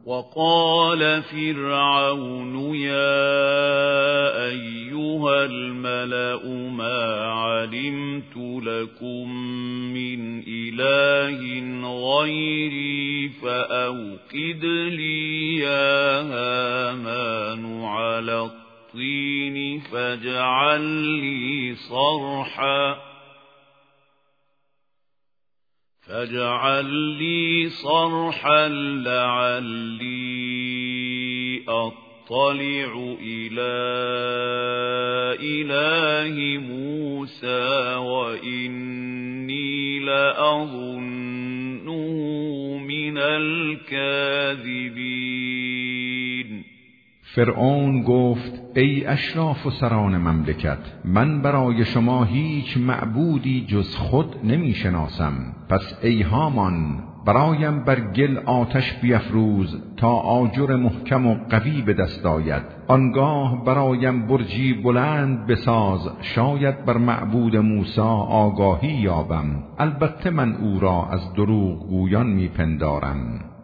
وقال فرعون يا أيها الملأ ما علمت لكم من إله غيري فأوقد لي يا هامان على الطين فاجعل لي صرحا لعلي أطلع إلى إله موسى وإني لأظنه من الكاذبين. فرعون گفت ای اشراف و سران مملکت، من برای شما هیچ معبودی جز خود نمی شناسم. پس ای هامان برایم بر گل آتش بیفروز تا آجر محکم و قوی به دست آید. آنگاه برایم برجی بلند بساز، شاید بر معبود موسی آگاهی یابم. البته من او را از دروغ گویان می پندارم.